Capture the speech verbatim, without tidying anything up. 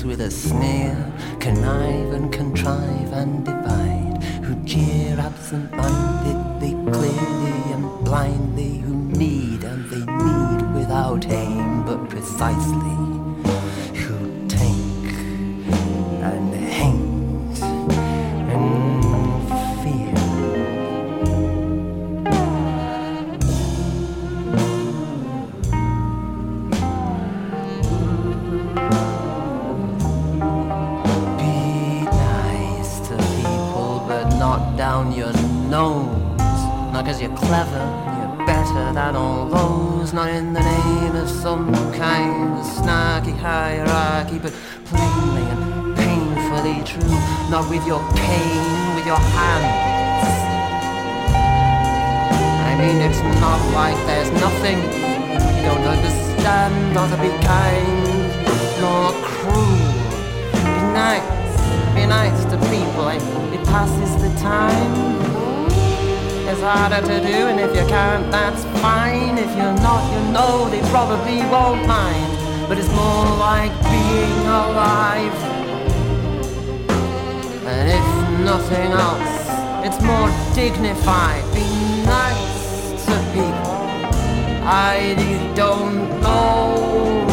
with a sneer, connive and contrive and divide, who jeer absent-mindedly, clearly and blindly, who need and they need without aim but precisely, who take and hate and fear. Not down your nose, not cause you're clever, you're better than all those, not in the name of some kind of snarky hierarchy, but plainly and painfully true, not with your cane, with your hands. I mean, it's not like there's nothing you don't understand, not to be kind, nor cruel. Be nice, be nice to people, it passes the time. It's harder to do, and if you can't, that's fine. If you're not, you know they probably won't mind. But it's more like being alive. And if nothing else, it's more dignified. Be nice to people I don't know.